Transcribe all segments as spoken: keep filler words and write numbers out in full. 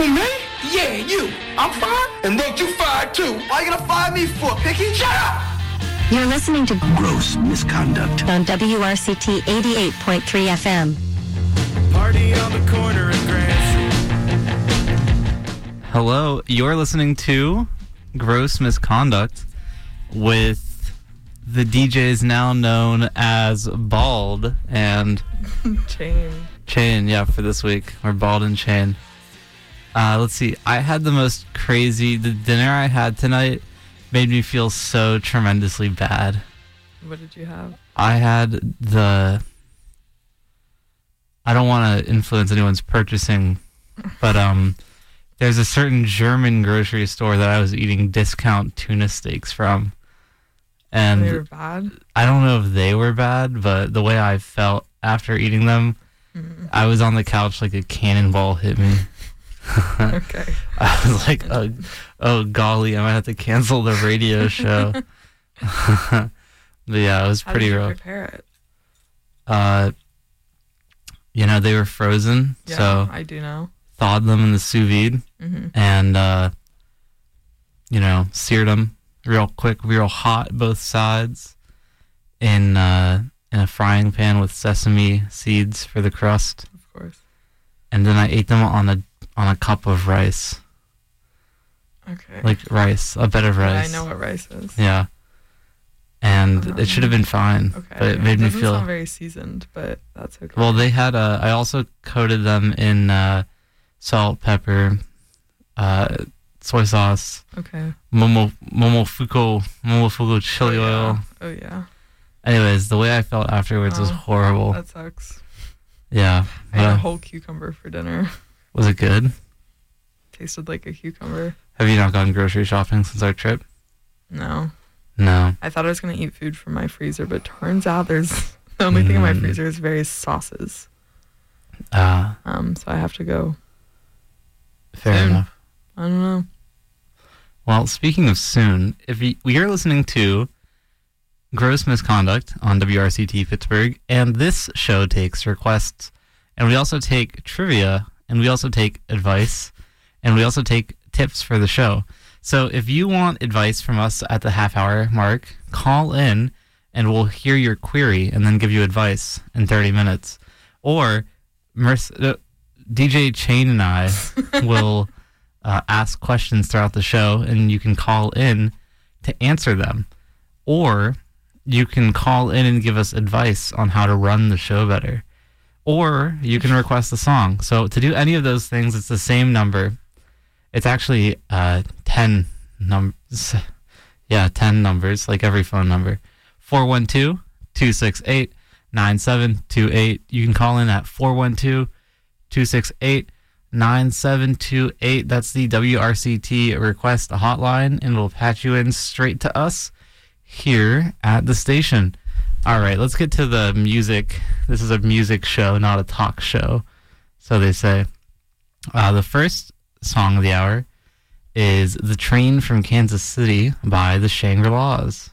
Who, me? Yeah, you. I'm fired, and won't you fire too? Why you gonna fire me for, Picky? Shut up! You're listening to Gross Misconduct on W R C T eighty-eight point three F M. Party on the corner of Grand Street. Hello, you're listening to Gross Misconduct with the D Js now known as Bald and Chain. Chain, yeah, for this week. Or Bald and Chain. Uh, let's see. I had the most crazy... The dinner I had tonight made me feel so tremendously bad. What did you have? I had the... I don't want to influence anyone's purchasing, but um, there's a certain German grocery store that I was eating discount tuna steaks from. And they were bad? I don't know if they were bad, but the way I felt after eating them, mm. I was on the couch like a cannonball hit me. Okay. I was like, oh, oh, golly, I might have to cancel the radio show. But yeah, it was How pretty did you rough. prepare it? Uh, you know, they were frozen, yeah, so I do know. Thawed them in the sous vide, mm-hmm. and uh, you know, seared them real quick, real hot, both sides, in uh, in a frying pan with sesame seeds for the crust. Of course. And then I ate them on a on a cup of rice. Okay. Like rice, a bed of rice. Yeah, I know what rice is. Yeah. And um, it should have been fine, okay. but it made it me doesn't feel... sound very seasoned, but that's okay. Well, they had a... I also coated them in uh, salt, pepper, uh, soy sauce. Okay. Momo, momofuku, momofuku chili oh, yeah. oil. Oh, yeah. Anyways, the way I felt afterwards oh, was horrible. That sucks. Yeah. I had uh, a whole cucumber for dinner. Was it good? Tasted like a cucumber. Have you not gone grocery shopping since our trip? No. No. I thought I was going to eat food from my freezer, but turns out there's the only mm. thing in my freezer is various sauces. Ah. Uh, um. So I have to go. Fair soon. enough. I don't know. Well, speaking of soon, if you, we are listening to Gross Misconduct on W R C T Pittsburgh, and this show takes requests, and we also take trivia, and we also take advice, and we also take tips for the show. So if you want advice from us at the half hour mark, call in and we'll hear your query and then give you advice in thirty minutes. Or Merc- uh, D J Chain and I will uh, ask questions throughout the show and you can call in to answer them. Or you can call in and give us advice on how to run the show better. Or you can request a song. So to do any of those things, it's the same number. It's actually uh, ten numbers. Yeah, ten numbers, like every phone number. four one two, two six eight, nine seven two eight. You can call in at four one two, two six eight, nine seven two eight. That's the W R C T request hotline, and we'll patch you in straight to us here at the station. All right, let's get to the music. This is a music show, not a talk show, so they say. Uh, the first song of the hour is The Train from Kansas City by the Shangri-Las.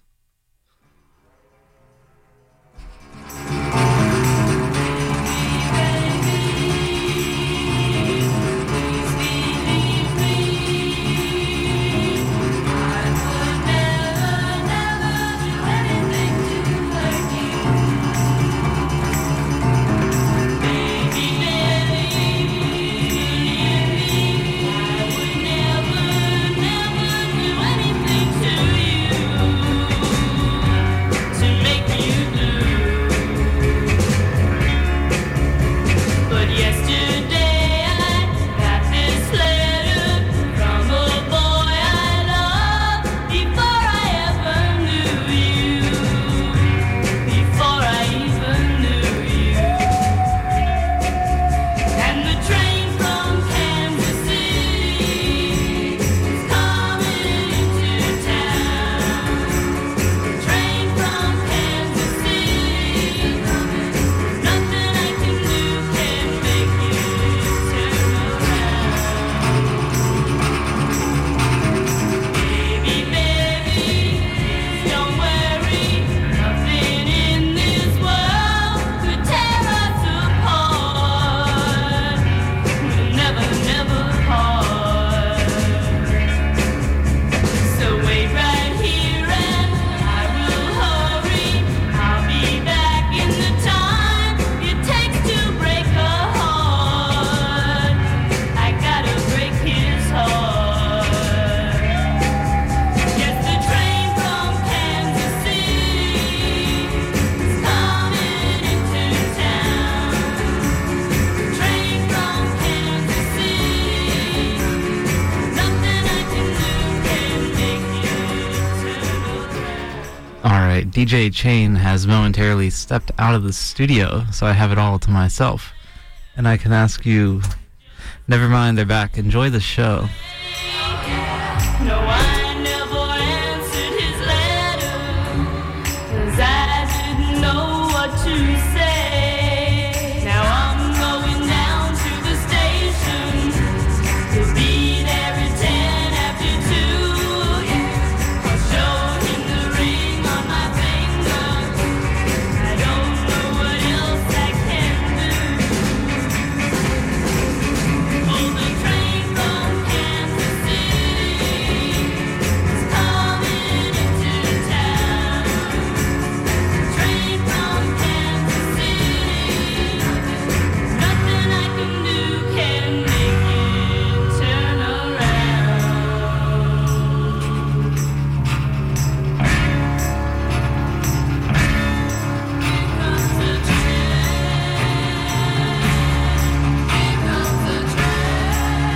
right. D J Chain has momentarily stepped out of the studio, so I have it all to myself. And I can ask you, never mind, they're back. Enjoy the show. No, I never answered his letter, 'cause I didn't know what to say. Now I'm going down to the station to be there at ten after two. I'll show him the ring on my finger. I don't know what else I can do. Oh, the train from Kansas City is coming into town. Train from Kansas City, nothing I can do can make it turn around. Here comes the train. Here comes the train.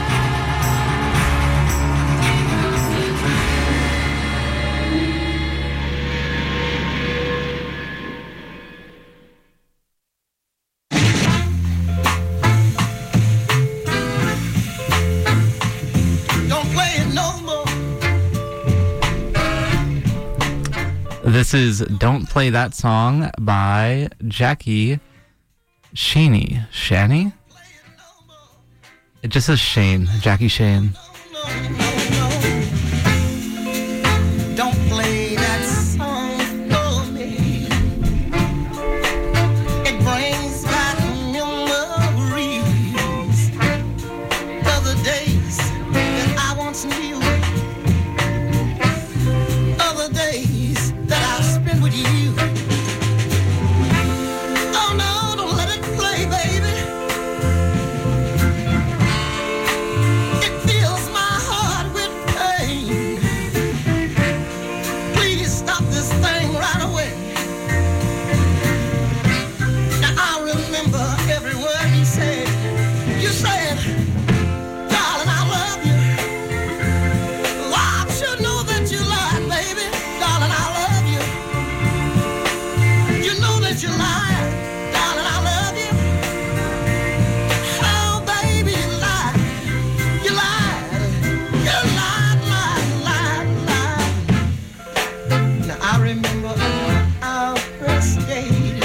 Here comes the Don't play it no more. This is Don't Play That Song by Jackie Shaney. Shaney? It just says Shane. Jackie Shane. No, no, no. Don't play that song for me. It brings back memories of the days that I once knew, of the days that I spent with you. Oh no, don't let it play, baby. It fills my heart with pain. Please stop this thing right away. Now I remember every word you said. You said, darling, I love you. Well, I should know that you lied, baby. Darling, I love you. You know that you lied. Darling, I love you. Oh, baby, you lied. You lied. You lied, lied, lied, lied. Now I remember our first date.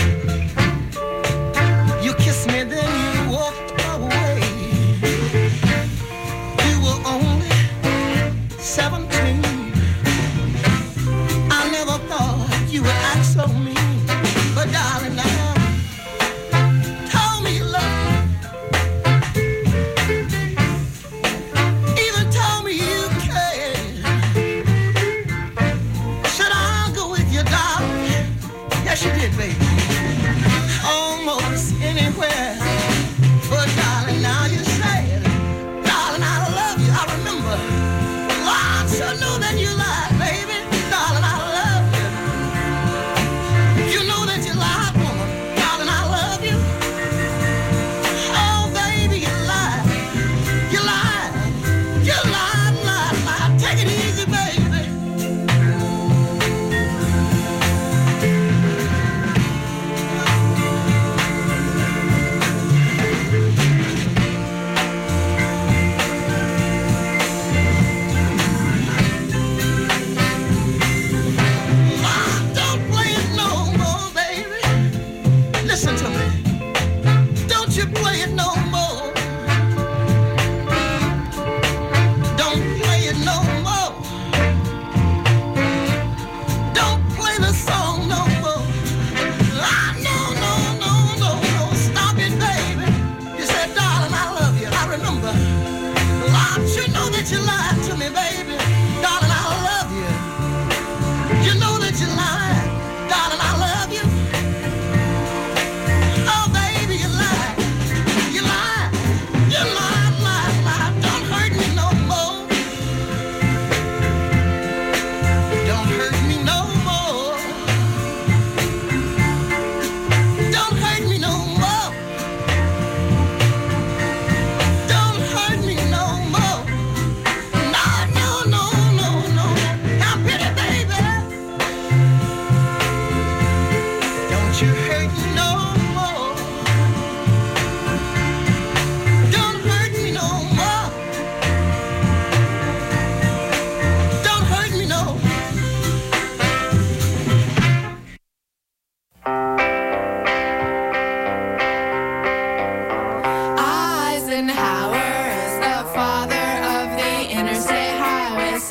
You kissed me, then you walked away. You were only seventeen. I never thought you would act so mean. But darling, now told me you loved me. Even told me you cared. Said I'll go with you, darling. Yes, you did, baby. Almost anywhere. But darling, now you said, darling, I love you. I remember. Well, I should know that you lied, baby. Darling, I love you. You know that you lied, woman. Darling, I love you. Oh, baby, you lied. You lied. You lied, lied, lied. Take it easy, baby. Don't play it no more, baby. Listen to me. Don't you play it no more. Don't play it no more. Don't play the song no more. Ah, no, no, no, no, no. Stop it, baby. You said, darling, I love you. I remember. I should know that you lied to me, baby. Darling, I love you. You know that you lied. Darling, I love you. Oh, baby, you lied. You lied. You lied, lied, lied. Don't hurt me no more. Don't hurt me no more. Don't hurt me no more. Don't hurt me no more. No, no,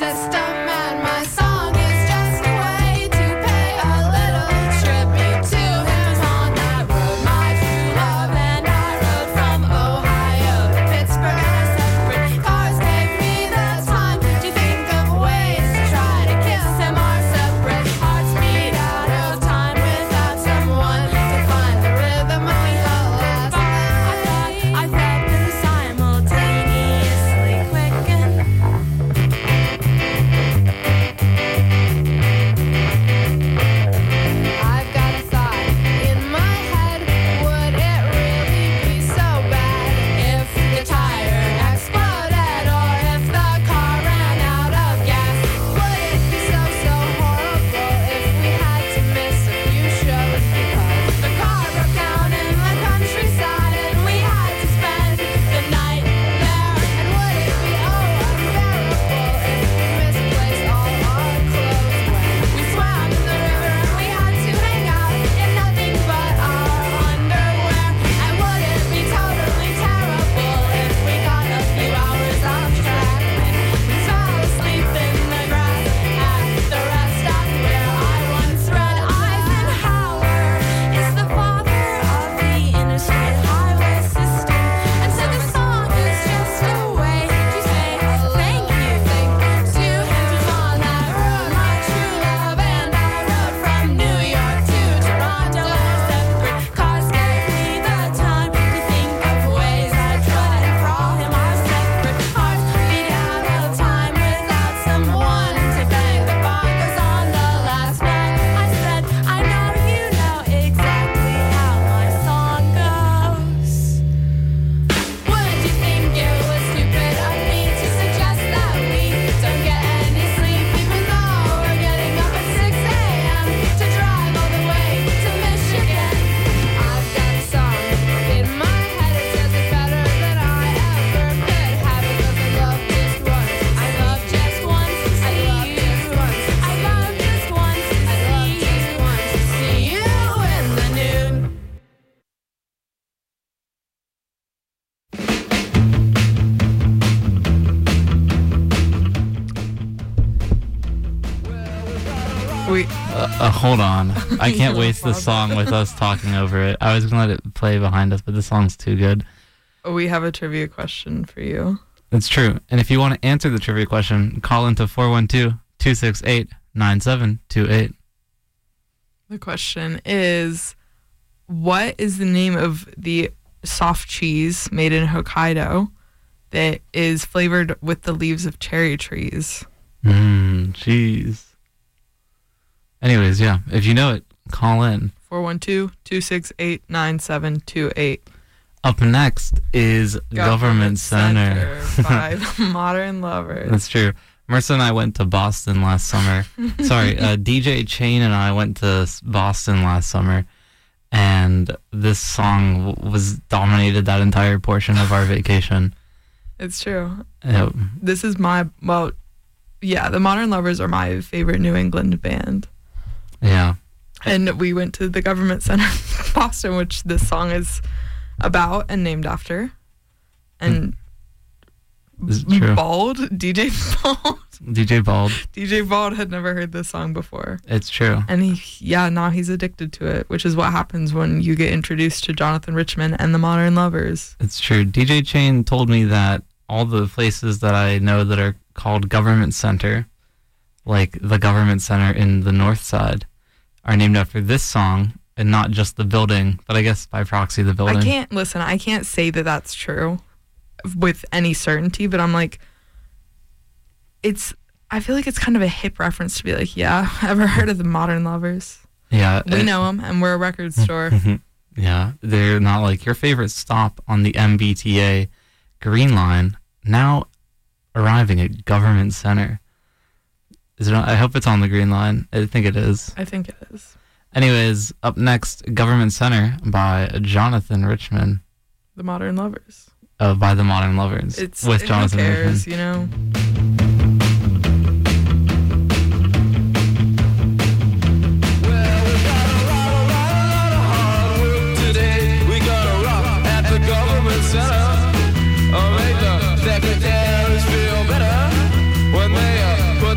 system, and my song is just a way to pay a little tribute to him. On that road, my true love and I rode from Ohio to Pittsburgh. Our separate cars gave me the time to think of ways to try to kiss him. Our separate hearts beat out of time without someone to find the rhythm we held last night. I felt them simultaneously quicken. I've got a thought in my head. Would it really be so bad if the tire exploded or if the car ran out of gas? Would it be so, so horrible if we had to miss a few shows because the car broke down in the countryside and we had to spend the night there? And would it be oh unbearable if we misplaced all our clothes when we swam in the river and we had to hang out in nothing but our underwear? And would it be totally terrible if we got a few hours off track and we fell asleep in the grass at the rest stop where I once read Eisenhower is the father of the interstate highway system? And so this song is just a way to say thank you to him. 'Twas on that road, my true love and I rode from New York to Toronto. Our separate cars gave me the time to think of ways I'd try to call him. Our separate hearts beat out of time without someone to bang the bonkers on the last night. I said, I know you know exactly how my song goes. Would you think it was stupid of me to suggest that we don't get any sleep even though we're getting up at six a.m. to drive all the way to Michigan? I've got a song in my head, it says it better than I ever could have it 'cause I love just once. I love just once to see you. I love just once to see you in the nude. We Uh, uh, hold on. I can't waste this song with us talking over it. I was going to let it play behind us, but this song's too good. we have a trivia question for you. It's true. And if you want to answer the trivia question, call into four one two, two six eight, nine seven two eight. The question is, what is the name of the soft cheese made in Hokkaido that is flavored with the leaves of cherry trees? Mmm, cheese. Anyways, yeah, if you know it, call in. four one two, two six eight, nine seven two eight. Up next is Government, Center. by the Modern Lovers. That's true. Marissa and I went to Boston last summer. Sorry, uh, D J Chain and I went to s- Boston last summer, and this song w- was dominated that entire portion of our vacation. It's true. Yep. This is my, well, yeah, the Modern Lovers are my favorite New England band. Yeah. And we went to the Government Center in Boston, which this song is about and named after. And This is true. Bald, D J Bald, D J Bald. D J Bald had never heard this song before. It's true. And he, yeah, now he's addicted to it, which is what happens when you get introduced to Jonathan Richman and the Modern Lovers. It's true. D J Chain told me that all the places that I know that are called Government Center, like the Government Center in the North Side, are named after this song and not just the building, but I guess by proxy the building. I can't, listen, I can't say that that's true with any certainty, but I'm like, it's, I feel like it's kind of a hip reference to be like, yeah, ever heard of the Modern Lovers? Yeah. We it- know them, and we're a record store. Yeah. They're not like your favorite stop on the M B T A Green Line, now arriving at Government Center. Is it on, I hope it's on the Green Line. I think it is. I think it is. Anyways, up next, Government Center by Jonathan Richman, The Modern Lovers. uh, by the Modern Lovers, It's with who Jonathan cares, Richman. you know? Well, we got a lot, a lot, a lot of hard work today. We gotta rock at the government center. Oh, make the secretaries feel better when they uh, put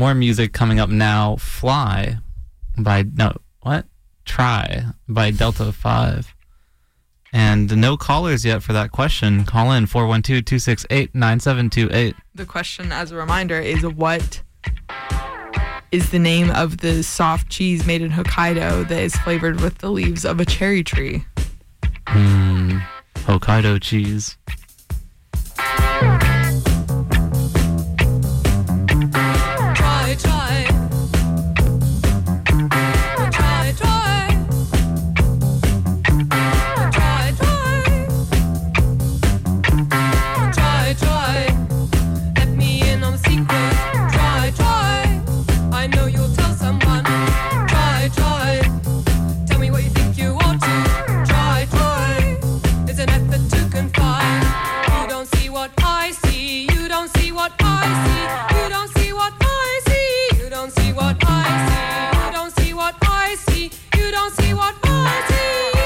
more music coming up now. Fly by, no, what? Try by Delta five. And no callers yet for that question. Call in four one two, two six eight, nine seven two eight. The question, as a reminder, is what is the name of the soft cheese made in Hokkaido that is flavored with the leaves of a cherry tree? Hmm. Hokkaido cheese. Try, try. Try, try. Try, try. Try, try. Let me in on a secret. Try, try. I know you'll tell someone. Try, try. Tell me what you think you ought to. Try, try. It's an effort to confide. You don't see what I see. You don't see what I see. You don't see what I see. You don't see what I see. You don't see what I see. You don't see what I see.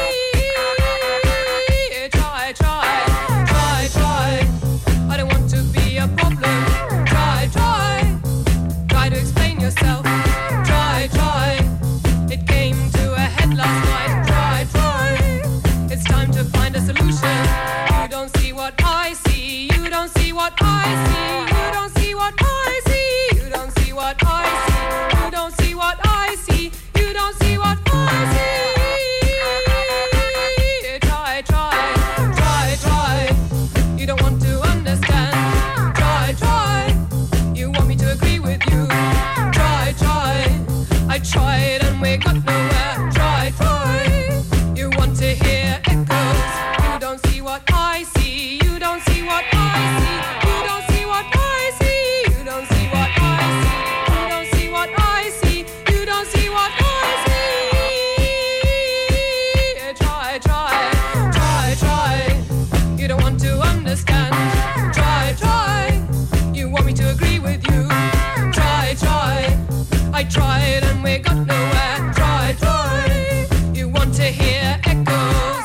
Try, try, try, try. I don't want to be a problem. Try, try. Try to explain yourself. Try, try. It came to a head last night. Try, try. It's time to find a solution. You don't see what I see. You don't see what I see. You don't see what I see. You don't see what I see. You don't see what I see. You don't see what I see. Try, try, try, try. You don't want to understand. Try, try. You want me to agree with you. Try, try. I tried and we got nowhere. Try, try. You want to hear echoes. You don't see what I see. You don't see what I see. You don't see what I see. You don't see what I see. You don't see what I see. You don't see what I see. Try, try, try, try. You don't want to understand. Try, try. You want me to agree with you. Try, try. I tried and we got nowhere. Try, try. You want to hear echoes.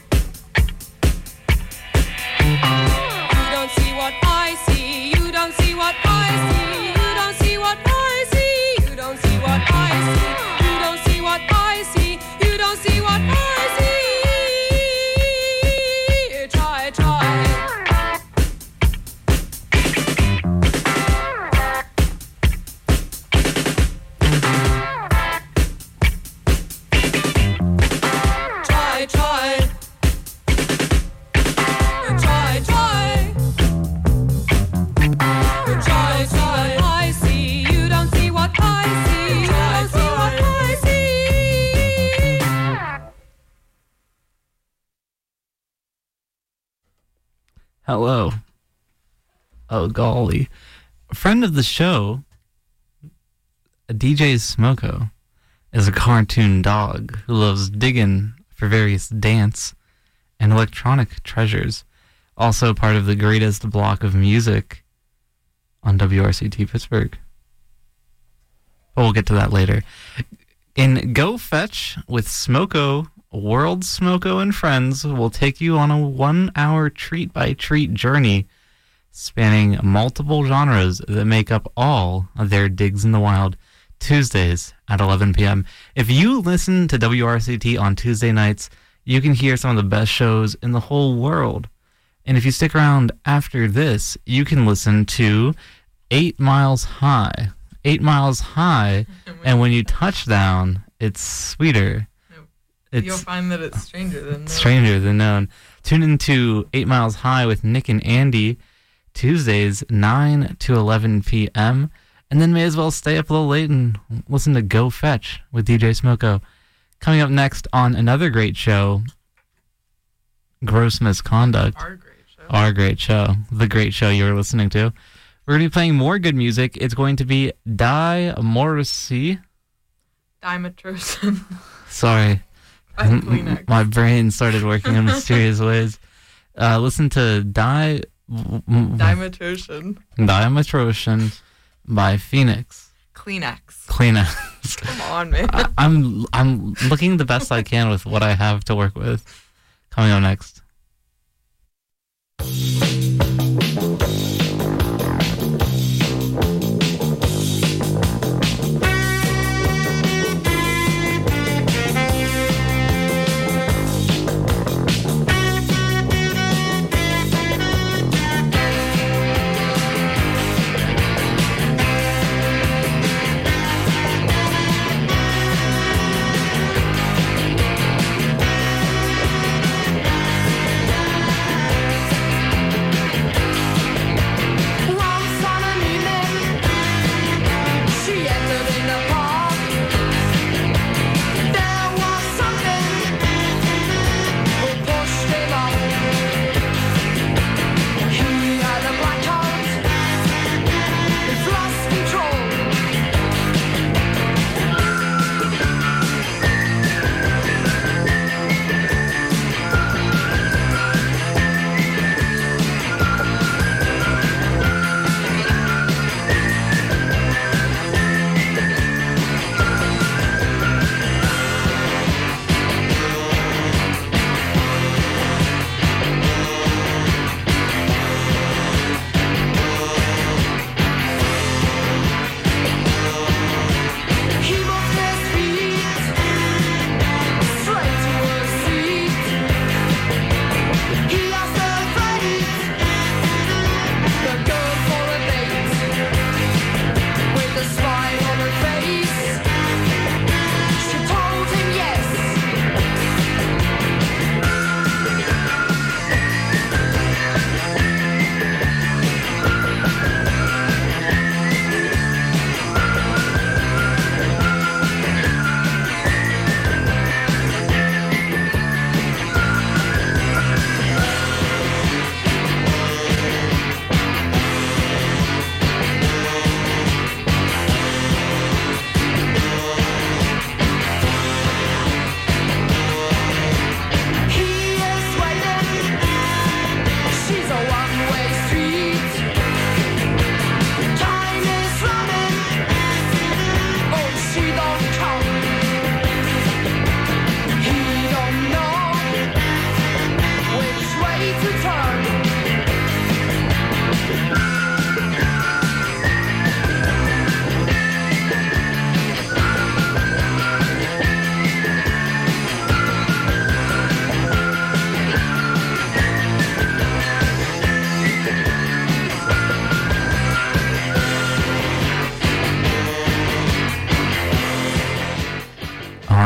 You don't see what I see. You don't see what I see. You don't see what I see. You don't see what I see. You don't see what I see. You don't see what I see. Try, try. Try, try. Try, try. Try, try. I see. You don't see what I see. You don't see what I see. Hello. Oh, golly. A friend of the show, D J Smoko, is a cartoon dog who loves digging for various dance and electronic treasures. Also part of the greatest block of music on W R C T Pittsburgh. But we'll get to that later. In Go Fetch with Smoko, World Smoko and Friends will take you on a one-hour treat-by-treat journey spanning multiple genres that make up all of their digs in the wild. Tuesdays at eleven p.m. If you listen to W R C T on Tuesday nights, you can hear some of the best shows in the whole world. And if you stick around after this, you can listen to Eight Miles High. Eight Miles High, and when you touch down, it's sweeter. It's You'll find that it's stranger than known. stranger than known. Tune into Eight Miles High with Nick and Andy, Tuesdays, nine to eleven p.m., and then may as well stay up a little late and listen to Go Fetch with D J Smoko. Coming up next on another great show, Gross Misconduct. Our great show. Our great show. The great show you're listening to. We're going to be playing more good music. It's going to be Die Morrissey. Dimetrosin. Sorry. By Kleenex. My brain started working in mysterious ways. Uh, listen to Die... Dimetrosin. Dimetrosin by Phoenix. Kleenex. Kleenex. Come on, man. I, I'm I'm looking the best I can with what I have to work with. Coming up next.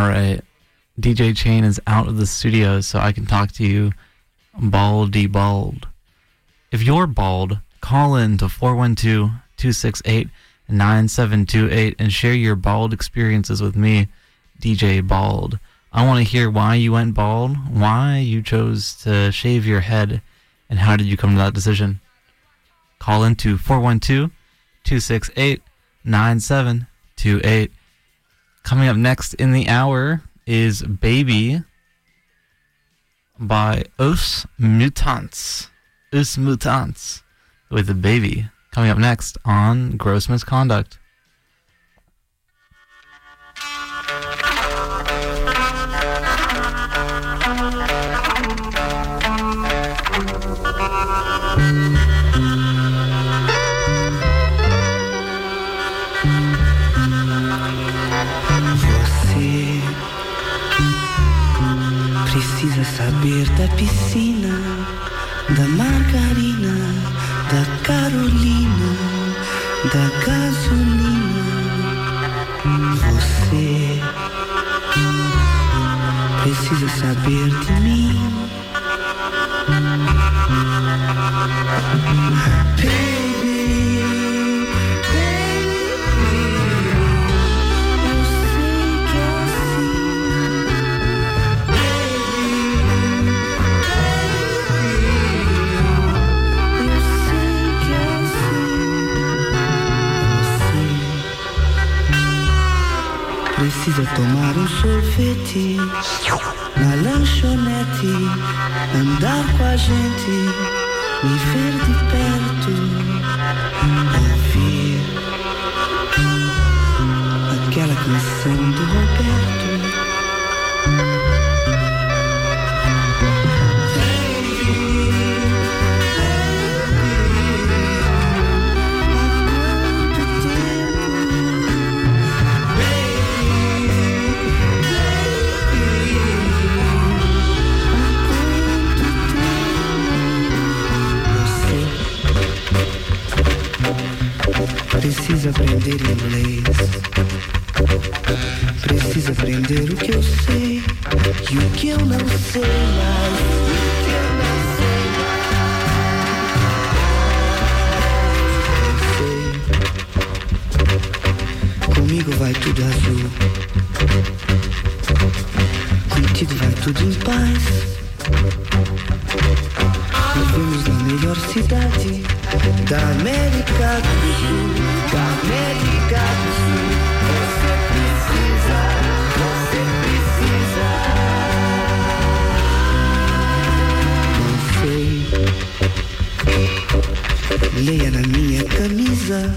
All right. D J Chain is out of the studio, so I can talk to you baldy bald. If you're bald, call in to four one two, two six eight, nine seven two eight and share your bald experiences with me, D J Bald. I want to hear why you went bald, why you chose to shave your head, and how did you come to that decision. Call in to four one two, two six eight, nine seven two eight. Coming up next in the hour is Baby by Os Mutants. Os Mutants with the Baby. Coming up next on Gross Misconduct. Você precisa saber da piscina, da margarina, da Carolina, da gasolina. Você precisa saber de mim. Baby, precisa tomar um sorvete na lanchonete, andar com a gente, me ver de perto, ouvir aquela canção do Roberto. Precisa aprender inglês, precisa aprender o que eu sei e o que eu não sei mais, o que eu não sei mais. Sei, comigo vai tudo azul, contigo vai tudo em paz. Vivemos na melhor cidade da América do Sul, da América do Sul. Você precisa, você precisa. Não sei, leia na minha camisa.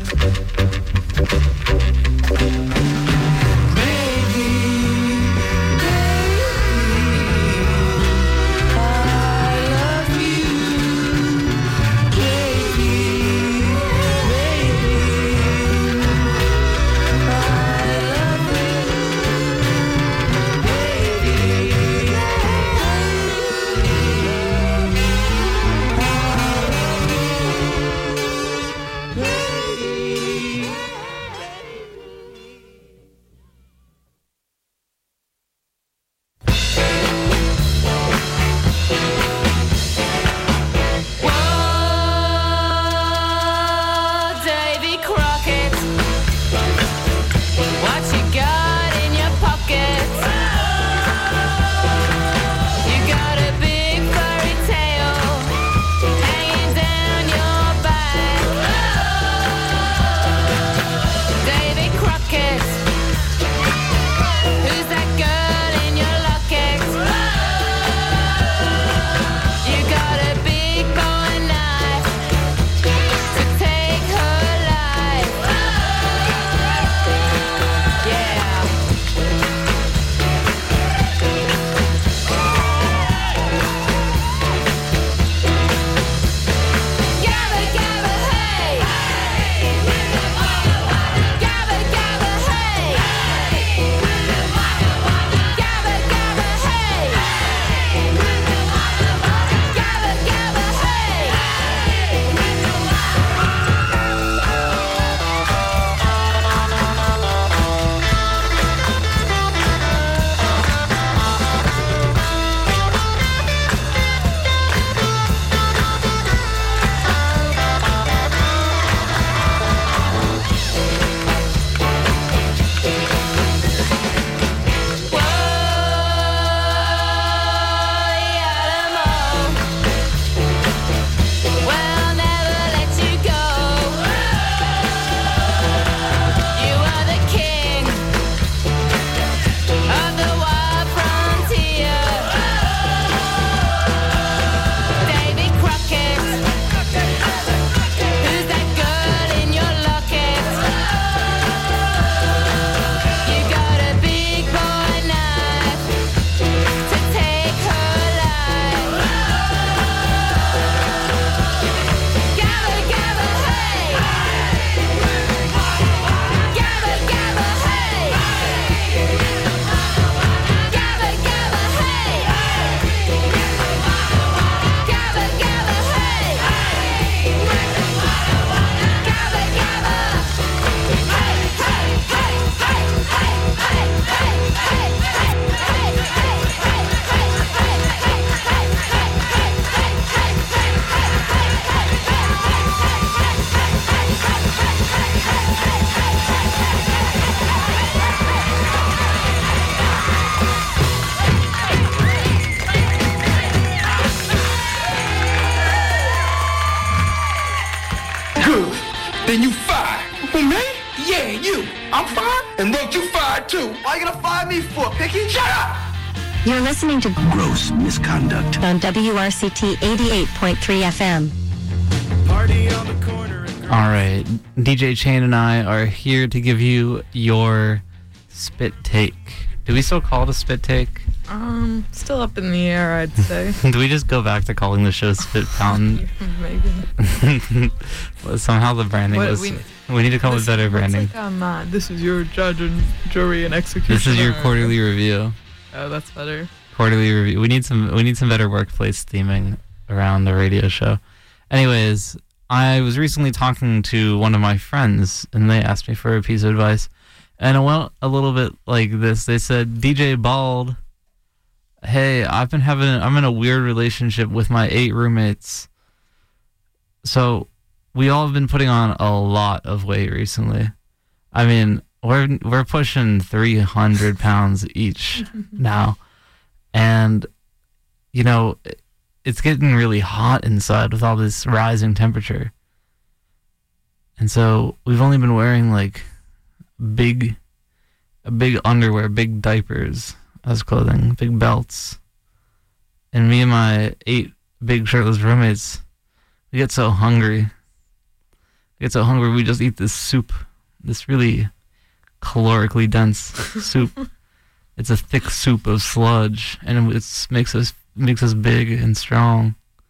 I'm fired? And won't you fired too? Why you gonna fire me for, Picky? Shut up! You're listening to Gross misconduct. on W R C T eighty-eight point three F M. Party on the corner. All right, D J Chain and I are here to give you your spit take. Do we still call it a spit take? Um, still up in the air, I'd say. Do we just go back to calling the show Spit Fountain? Maybe. Well, somehow the branding What, was... we- We, need to come up This- with better what's branding. Like, um, uh, this is your judge and jury and executioner. This is your quarterly review. Oh, that's better. Quarterly review. We need some. We need some better workplace theming around the radio show. Anyways, I was recently talking to one of my friends, and they asked me for a piece of advice, and it went a little bit like this. They said, "D J Bald, hey, I've been having. I'm in a weird relationship with my eight roommates. So we all have been putting on a lot of weight recently. I mean, we're we're pushing three hundred pounds each now." And, you know, it's getting really hot inside with all this rising temperature. And so we've only been wearing, like, big, big underwear, big diapers as clothing, big belts. And me and my eight big shirtless roommates, we get so hungry. We get so hungry, we just eat this soup, this really calorically dense soup. It's a thick soup of sludge, and it makes us makes us big and strong.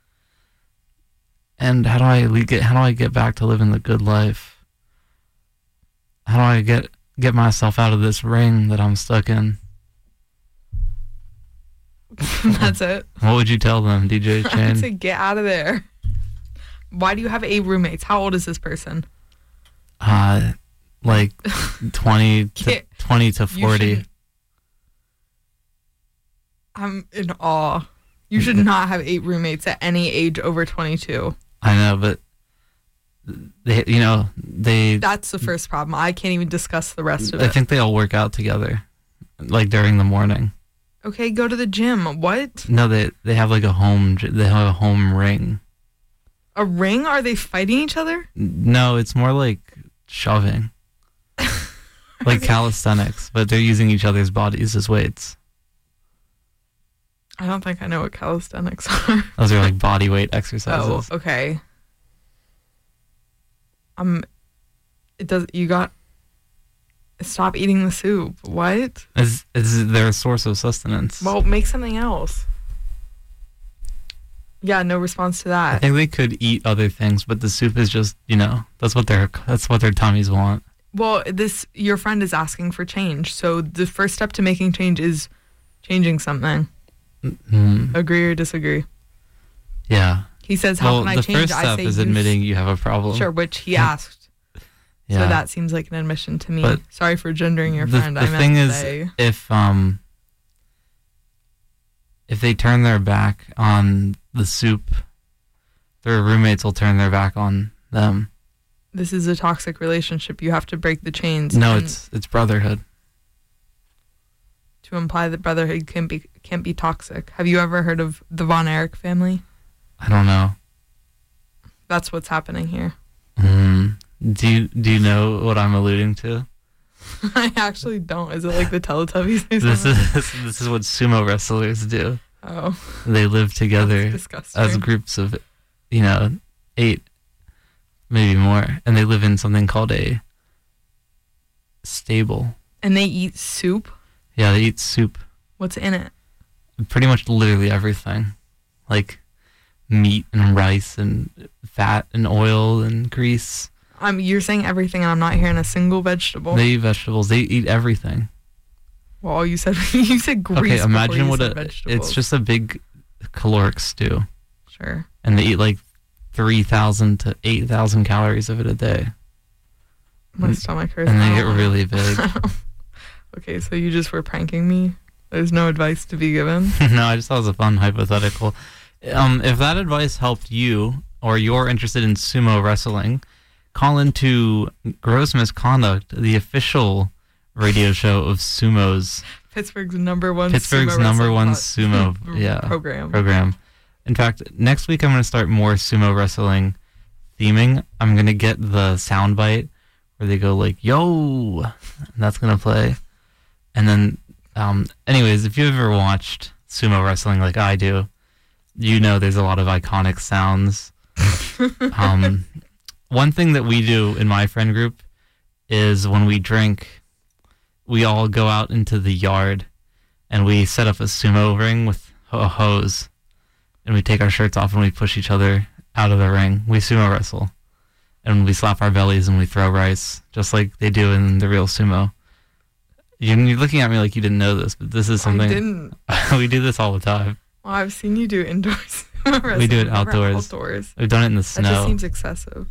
And how do I le- get? How do I get back to living the good life? How do I get get myself out of this ring that I'm stuck in? That's it. What would you tell them, D J I'd Chain? say get out of there. Why do you have eight roommates? How old is this person? Uh, like twenty to Get- twenty to you forty. should- I'm in awe. You should not have eight roommates at any age over twenty-two. I know, but they, you know, they. That's the first problem. I can't even discuss the rest of I it. think they all work out together, like during the morning. Okay, go to the gym. What? No, they they have like a home. gy- They have a home ring. A ring? Are they fighting each other? No, it's more like shoving, like calisthenics, but they're using each other's bodies as weights. I don't think I know what calisthenics are. Those are like body weight exercises. Oh, okay. Um, it does. You got. Stop eating the soup. What? It's, it's their source of sustenance. Well, make something else. Yeah, no response to I that. think they could eat other things, but the soup is just, you know, that's what their that's what their tummies want. Well, this your friend is asking for change. So the first step to making change is changing something. Mm, Agree or disagree? yeah. He says, "How Well, can I the change?" first I step say, is "Use-" admitting you have a problem. Sure, which he asked. Yeah. So that seems like an admission to me. But Sorry for gendering your the, friend. the I meant thing to is, say. if um, if they turn their back on the soup, their roommates will turn their back on them. This is a toxic relationship. You have to break the chains. No, and it's it's brotherhood. to imply that brotherhood can be can't be toxic. Have you ever heard of the Von Erich family? I don't know. That's what's happening here. Mm. Do you do you know what I'm alluding to? I actually don't. Is it like the Teletubbies or This something? is this is what sumo wrestlers do. Oh, They live together that's disgusting. as groups of, you know, eight, maybe more, and they live in something called a stable. And they eat soup. Yeah, they eat soup. What's in it? Pretty much literally everything, like meat and rice and fat and oil and grease. Um, you're saying everything, and I'm not hearing a single vegetable. They eat vegetables. They eat everything. well, you said you said grease. Okay, before imagine you what said a. vegetables. It's just a big caloric stew, sure. and they eat like three thousand to eight thousand calories of it a day, My stomach hurts. and they I get don't wanna- really big. Okay, so you just were pranking me. There's no advice to be given. No, I just thought it was a fun hypothetical. Um, if that advice helped you, or you're interested in sumo wrestling, call into Gross Misconduct, the official radio show of sumo's Pittsburgh's number one. Pittsburgh's sumo number wrestling one pod- sumo yeah program. program. In fact, next week I'm going to start more sumo wrestling theming. I'm going to get the soundbite where they go like, yo, and that's going to play. And then, um, anyways, if you ever watched sumo wrestling like I do, you know there's a lot of iconic sounds. um, one thing that we do in my friend group is when we drink, we all go out into the yard and we set up a sumo ring with a hose, and we take our shirts off and we push each other out of the ring. We sumo wrestle, and we slap our bellies and we throw rice, just like they do in the real sumo. You're looking at me like you didn't know this, but this is something... I didn't. We do this all the time. Well, I've seen you do indoors. We do it Never outdoors. outdoors. We've done it in the That snow. just seems excessive.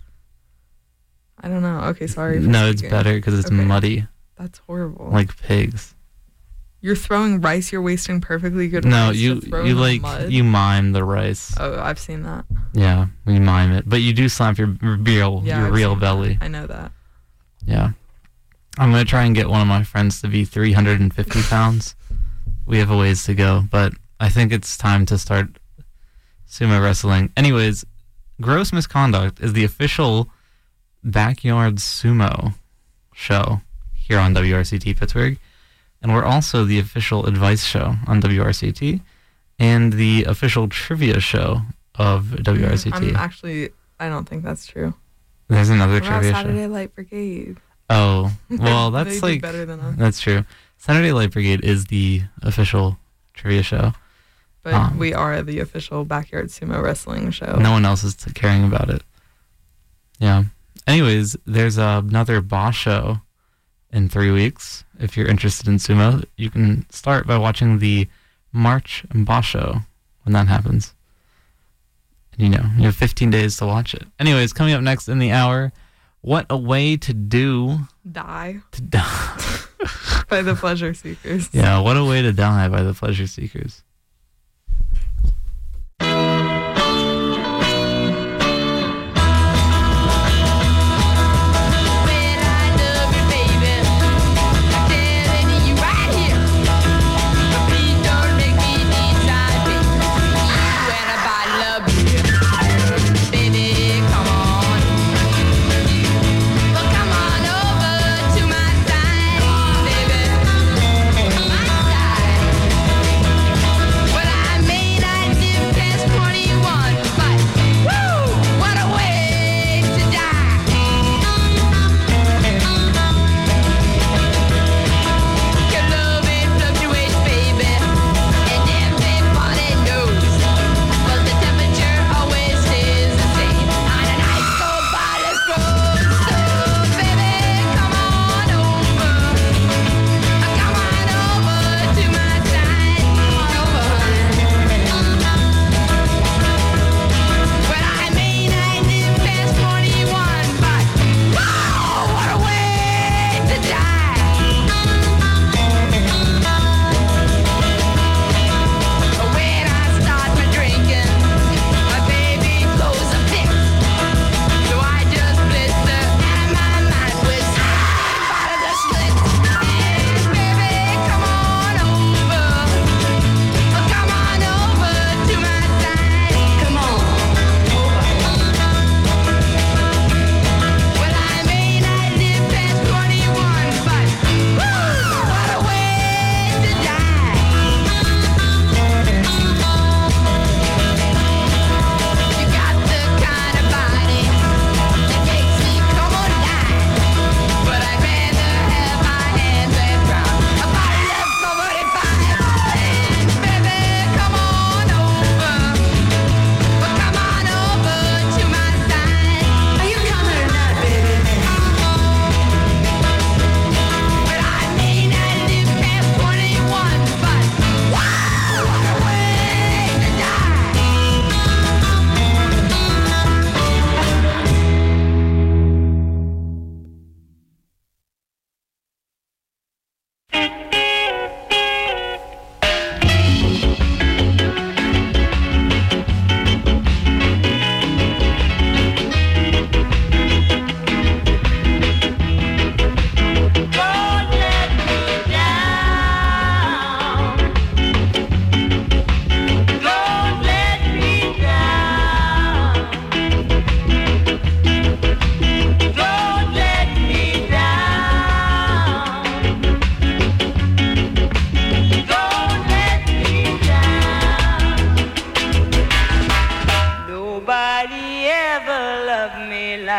I don't know. Okay, sorry. for No, it's speaking. better because it's Okay. muddy, That's horrible. like pigs. You're throwing rice. You're wasting perfectly good No, rice. you to throw you in the like mud. you mime the rice. Oh, I've seen that. Yeah, we mime it, but you do slap your real Yeah, your I've real seen that. belly. I know that. Yeah, I'm gonna try and get one of my friends to be three hundred fifty pounds. We have a ways to go, but I think it's time to start sumo wrestling. Anyways, Gross Misconduct is the official backyard sumo show here on W R C T Pittsburgh, and we're also the official advice show on W R C T and the official trivia show of W R C T. I'm actually. I don't think that's true. There's another What about trivia Saturday show. Light Brigade? Oh, well, They that's do like better than us. that's true. Saturday Light Brigade is the official trivia show. But Um, we are the official backyard sumo wrestling show. No one else is t- caring about it. Yeah. Anyways, there's uh, another Bosch show in three weeks. If you're interested in sumo, you can start by watching the March Bosch show when that happens. And you know, you have fifteen days to watch it. Anyways, coming up next in the hour, what a way to do Die to die. by the Pleasure Seekers. Yeah, what a way to die by the Pleasure Seekers. Come on over to my side, baby. My side.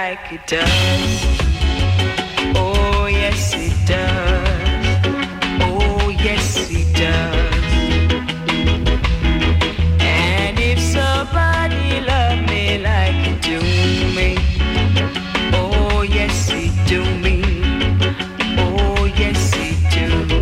like it does. Oh, yes, it does. Oh, yes, it does. And if somebody love me like you do me, oh, yes, it do me. Oh, yes, it do.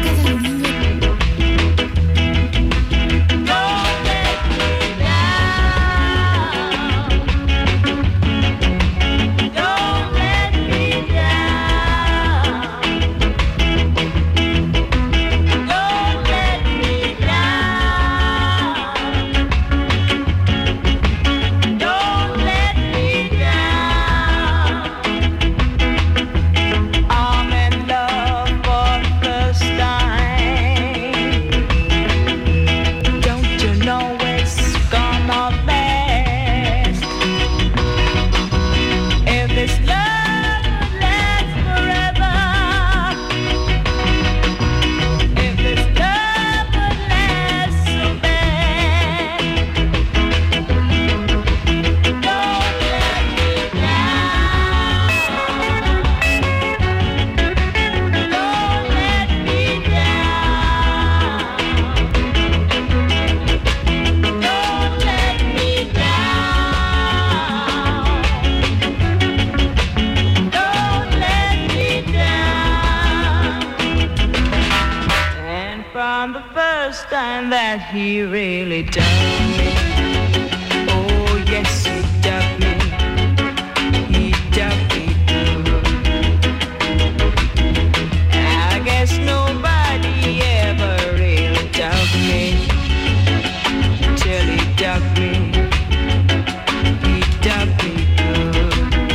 That he really done me. Oh, yes, he done me. He done me good. I guess nobody ever really dug me till he dug me. He dug me good.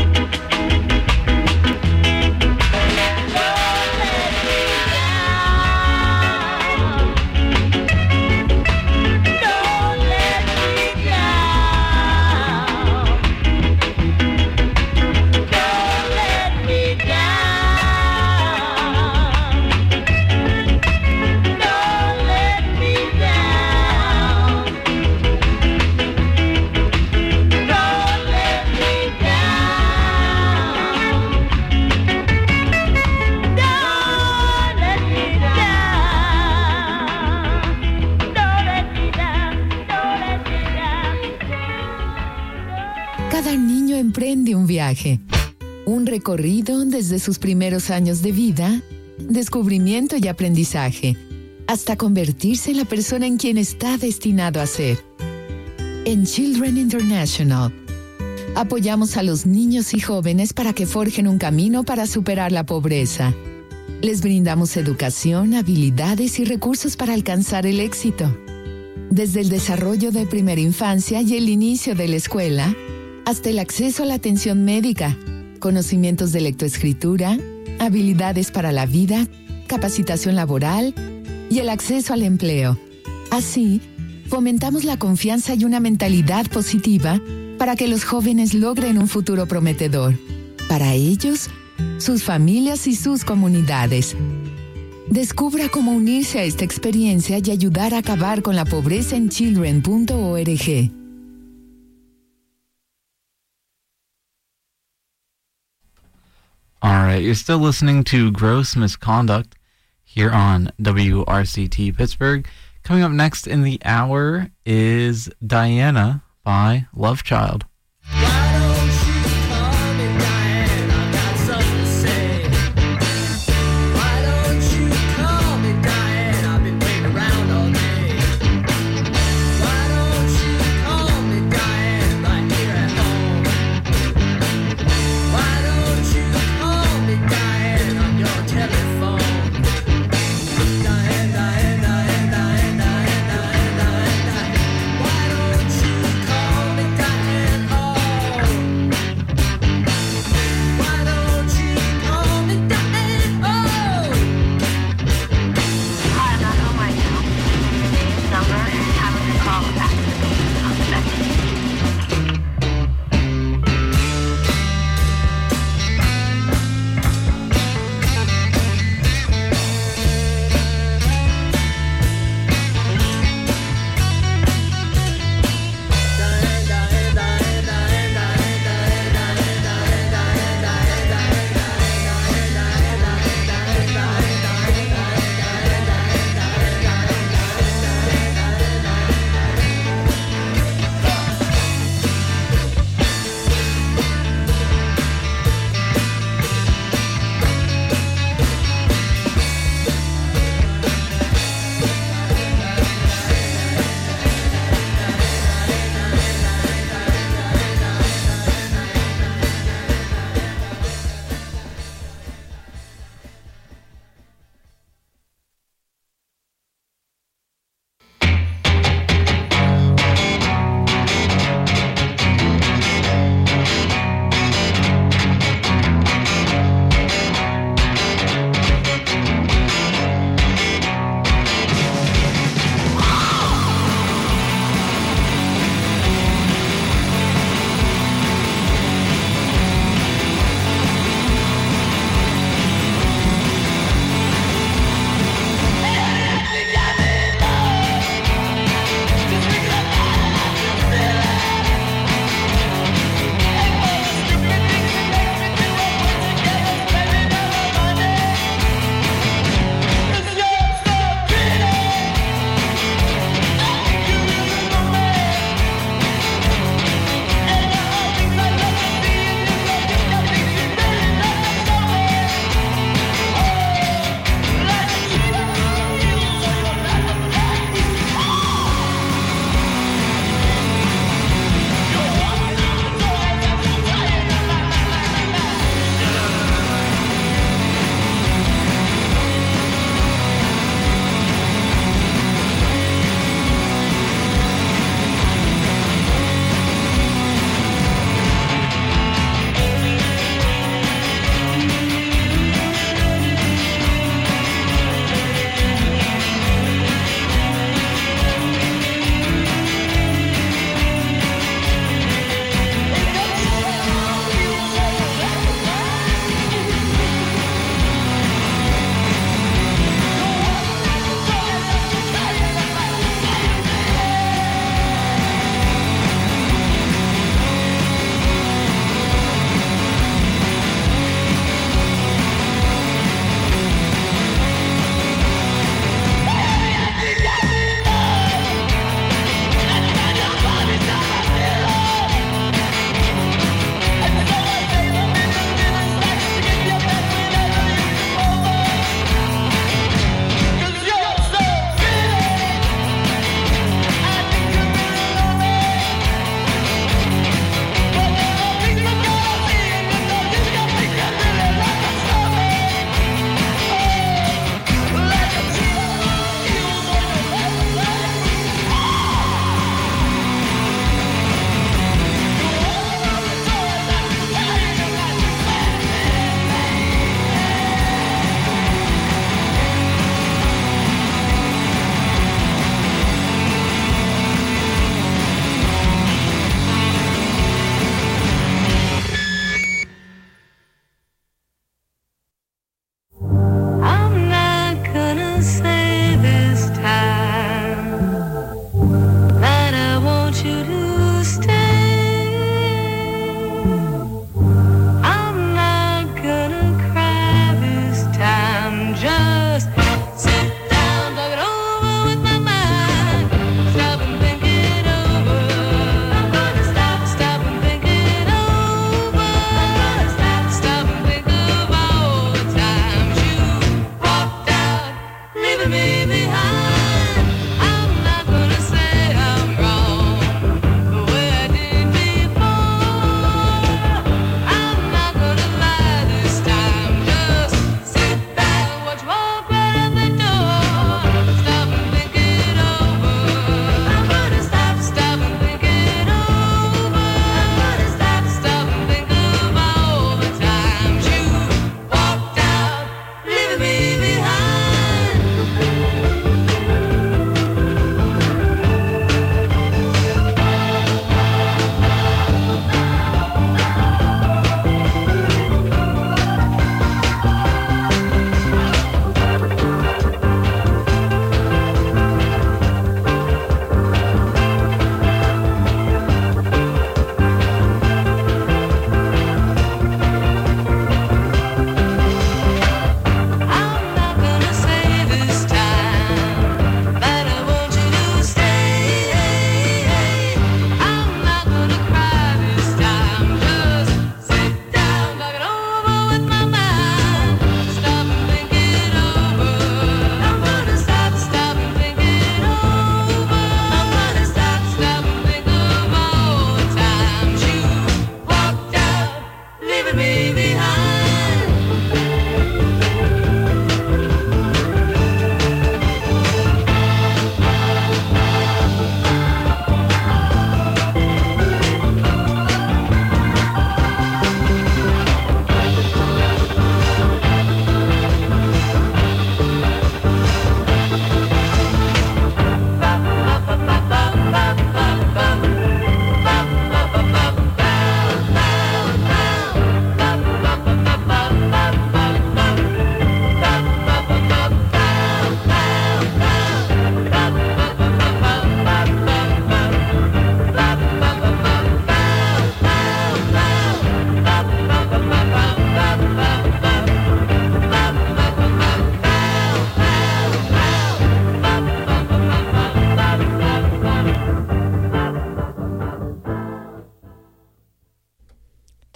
Cada niño emprende un viaje, un recorrido desde sus primeros años de vida, descubrimiento y aprendizaje, hasta convertirse en la persona en quien está destinado a ser. En Children International, apoyamos a los niños y jóvenes para que forjen un camino para superar la pobreza. Les brindamos educación, habilidades y recursos para alcanzar el éxito. Desde el desarrollo de primera infancia y el inicio de la escuela, hasta el acceso a la atención médica, conocimientos de lectoescritura, habilidades para la vida, capacitación laboral y el acceso al empleo. Así, fomentamos la confianza y una mentalidad positiva para que los jóvenes logren un futuro prometedor. Para ellos, sus familias y sus comunidades. Descubra cómo unirse a esta experiencia y ayudar a acabar con la pobreza en children punto org. All right, you're still listening to Gross Misconduct here on W R C T Pittsburgh. Coming up next in the hour is Diana by Love Child. Diana,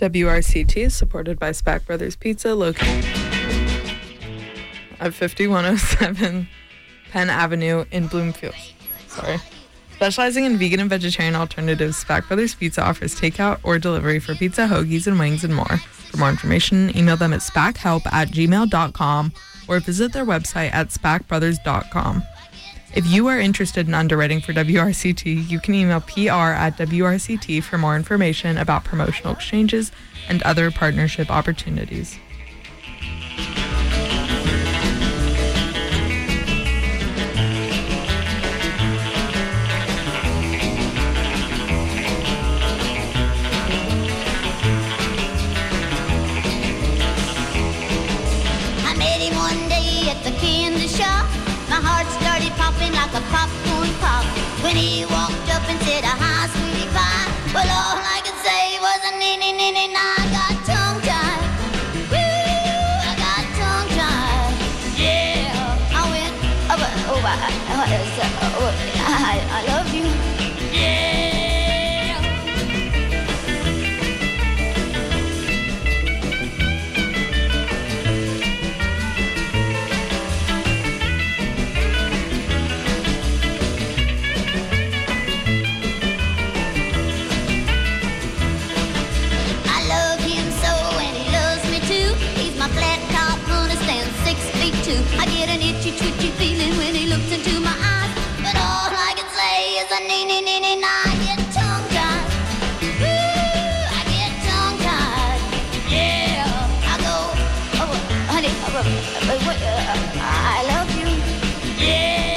W R C T is supported by Spack Brothers Pizza, located at fifty-one oh seven Penn Avenue in Bloomfield. Sorry. Specializing in vegan and vegetarian alternatives, Spack Brothers Pizza offers takeout or delivery for pizza, hoagies, and wings, and more. For more information, email them at spackhelp at gmail dot com or visit their website at spack brothers dot com. If you are interested in underwriting for W R C T, you can email P R at W R C T for more information about promotional exchanges and other partnership opportunities. I met him one day at the candy shop. My heart started popping like a popcorn pop when he walked up and said, "Hi, sweetie pie." Well, all I could say was a nitty nitty. Now I got tongue tied. Woo, I got tongue tied. Yeah, I went, oh, but, oh, I, oh, oh, I, I love you. Yeah. I get an itchy, twitchy feeling when he looks into my eyes. But all I can say is a nee-nee, nee-nee, nah. I get tongue-tied. Ooh, I get tongue-tied. Yeah, I go, oh, honey, oh, uh, what, uh, I love you. Yeah.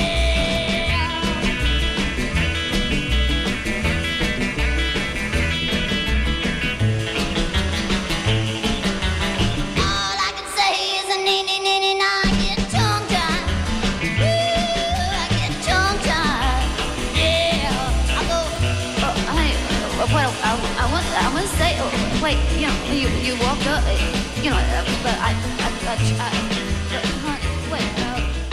All I can say is a nee-nee, nee-nee, nah. What I, I want, I want to say, oh, wait, you know, you you walked up, uh, you know, uh, but I, I, I, I, I uh, wait, uh,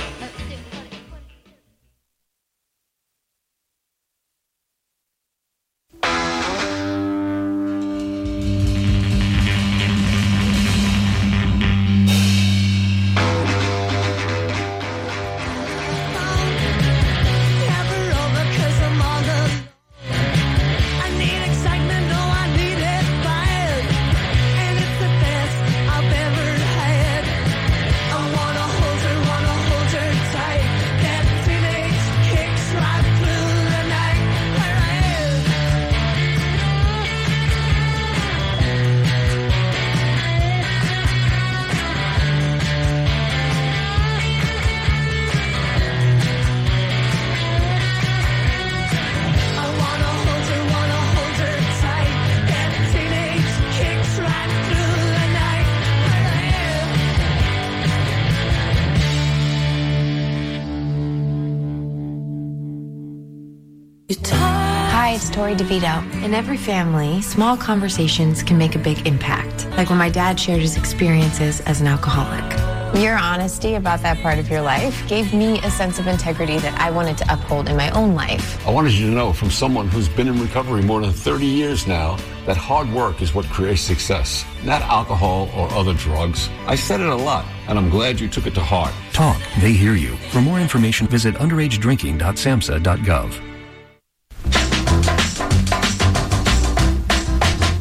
Hi, it's Tori DeVito. In every family, small conversations can make a big impact. Like when my dad shared his experiences as an alcoholic. Your honesty about that part of your life gave me a sense of integrity that I wanted to uphold in my own life. I wanted you to know from someone who's been in recovery more than thirty years now that hard work is what creates success, not alcohol or other drugs. I said it a lot, and I'm glad you took it to heart. Talk, they hear you. For more information, visit underage drinking dot samhsa dot gov.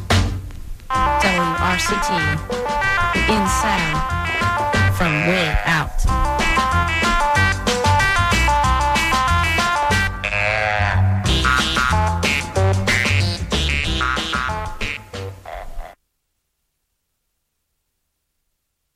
W R C T in sound from way out.